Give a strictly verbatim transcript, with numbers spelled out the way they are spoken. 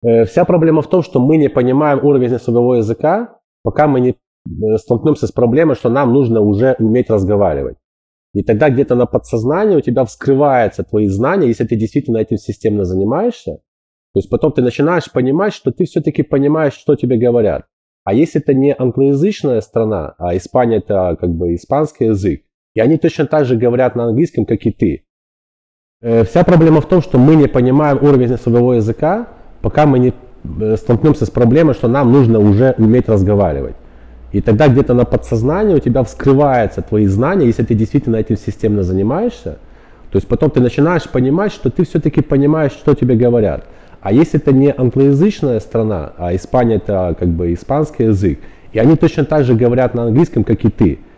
Э, Вся проблема в том, что мы не понимаем уровень своего языка, пока мы не э, столкнемся с проблемой, что нам нужно уже уметь разговаривать. И тогда где-то на подсознании у тебя вскрываются твои знания, если ты действительно этим системно занимаешься. То есть потом ты начинаешь понимать, что ты все-таки понимаешь, что тебе говорят. А если это не англоязычная страна, а Испания это как бы испанский язык, и они точно так же говорят на английском, как и ты. Э, Вся проблема в том, что мы не понимаем уровень своего языка, пока мы не э, столкнемся с проблемой, что нам нужно уже уметь разговаривать. И тогда где-то на подсознании у тебя вскрываются твои знания, если ты действительно этим системно занимаешься. То есть потом ты начинаешь понимать, что ты все-таки понимаешь, что тебе говорят. А если это не англоязычная страна, а Испания это как бы испанский язык, и они точно так же говорят на английском, как и ты.